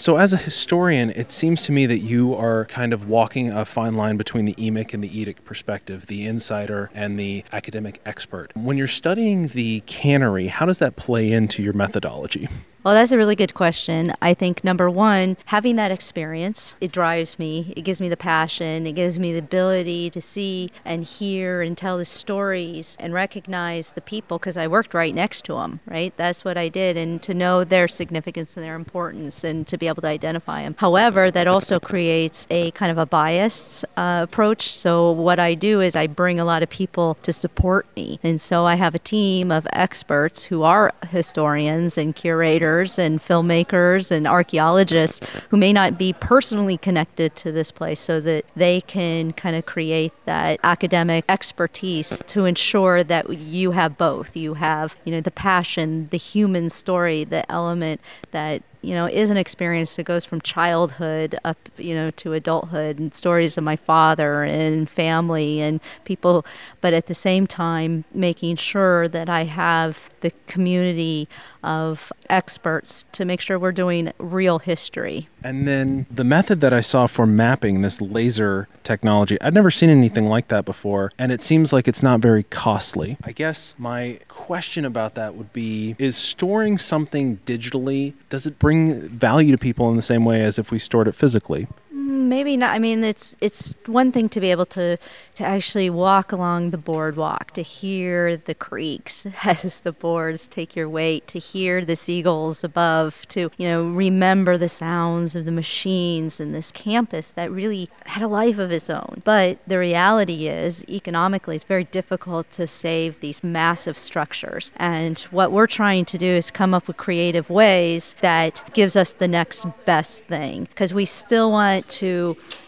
So as a historian, it seems to me that you are kind of walking a fine line between the emic and the edict perspective, the insider and the academic expert. When you're studying the cannery, how does that play into your methodology? Well, that's a really good question. I think number one, having that experience, it drives me. It gives me the passion. It gives me the ability to see and hear and tell the stories and recognize the people because I worked right next to them, right? That's what I did. And to know their significance and their importance and to be able to identify them. However, that also creates a kind of a biased approach. So what I do is I bring a lot of people to support me. And so I have a team of experts who are historians and curators and filmmakers and archaeologists who may not be personally connected to this place so that they can kind of create that academic expertise to ensure that you have both. You have, the passion, the human story, the element that is an experience that goes from childhood up, to adulthood and stories of my father and family and people, but at the same time, making sure that I have the community of experts to make sure we're doing real history. And then the method that I saw for mapping, this laser technology, I'd never seen anything like that before, and it seems like it's not very costly. I guess my question about that would be, is storing something digitally, does it bring value to people in the same way as if we stored it physically? Maybe not. I mean, it's one thing to be able to actually walk along the boardwalk, to hear the creaks as the boards take your weight, to hear the seagulls above, to, remember the sounds of the machines in this campus that really had a life of its own. But the reality is, economically, it's very difficult to save these massive structures. And what we're trying to do is come up with creative ways that gives us the next best thing, because we still want to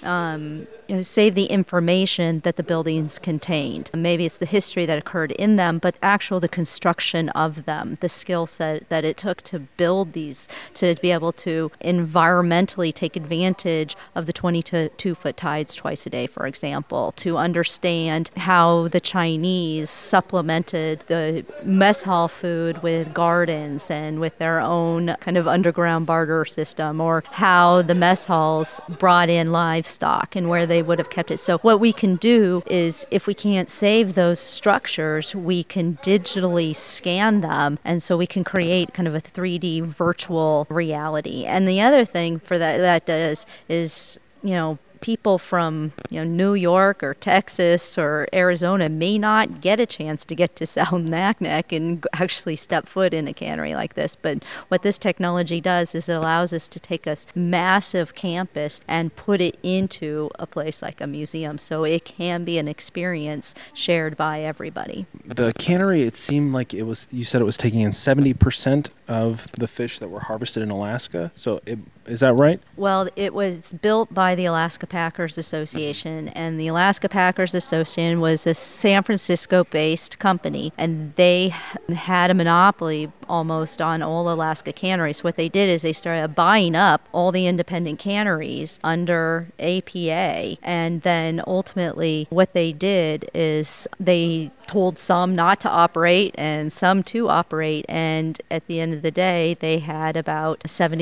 save the information that the buildings contained. Maybe it's the history that occurred in them, but the construction of them, the skill set that it took to build these, to be able to environmentally take advantage of the 22-foot tides twice a day, for example, to understand how the Chinese supplemented the mess hall food with gardens and with their own kind of underground barter system, or how the mess halls brought in livestock and where they would have kept it. So what we can do is, if we can't save those structures, we can digitally scan them, and so we can create kind of a 3D virtual reality. And the other thing for that does is, people from New York or Texas or Arizona may not get a chance to get to South Naknek and actually step foot in a cannery like this. But what this technology does is it allows us to take a massive campus and put it into a place like a museum, so it can be an experience shared by everybody. The cannery, it seemed like you said it was taking in 70% of the fish that were harvested in Alaska. So is that right? Well, it was built by the Alaska Packers Association, and the Alaska Packers Association was a San Francisco-based company, and they had a monopoly almost on all Alaska canneries. What they did is they started buying up all the independent canneries under APA, and then ultimately what they did is they told some not to operate and some to operate, and at the end of the day, they had about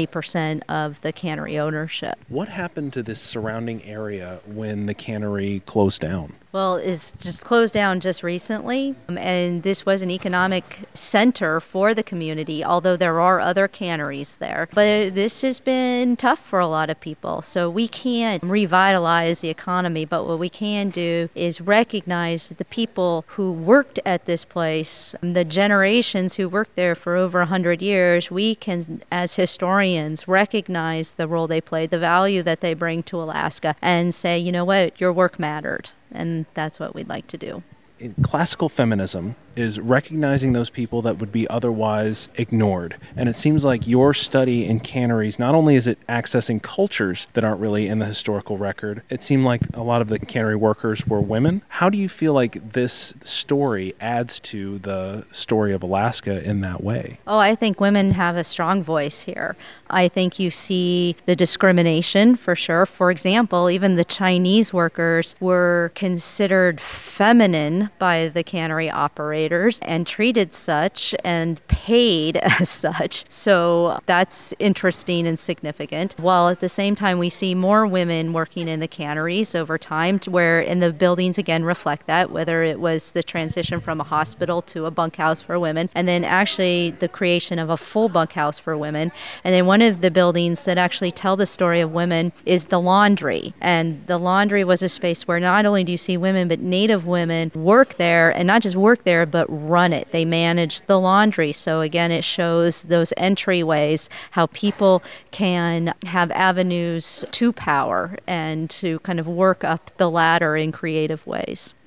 70% of the cannery ownership. What happened to this surrounding area when the cannery closed down? Well, it's just closed down just recently, and this was an economic center for the community, although there are other canneries there. But this has been tough for a lot of people, so we can't revitalize the economy, but what we can do is recognize the people who worked at this place, the generations who worked there for over 100 years. We can, as historians, recognize the role they played, the value that they bring to Alaska, and say, you know what, your work mattered. And that's what we'd like to do. Classical feminism is recognizing those people that would be otherwise ignored. And it seems like your study in canneries, not only is it accessing cultures that aren't really in the historical record, it seemed like a lot of the cannery workers were women. How do you feel like this story adds to the story of Alaska in that way? Oh, I think women have a strong voice here. I think you see the discrimination for sure. For example, even the Chinese workers were considered feminine by the cannery operators and treated such and paid as such. So that's interesting and significant. While at the same time, we see more women working in the canneries over time, and the buildings again reflect that, whether it was the transition from a hospital to a bunkhouse for women, and then actually the creation of a full bunkhouse for women. And then one of the buildings that actually tell the story of women is the laundry. And the laundry was a space where not only do you see women, but Native women work there, and not just work there, but run it. They manage the laundry. So again, it shows those entryways, how people can have avenues to power and to kind of work up the ladder in creative ways.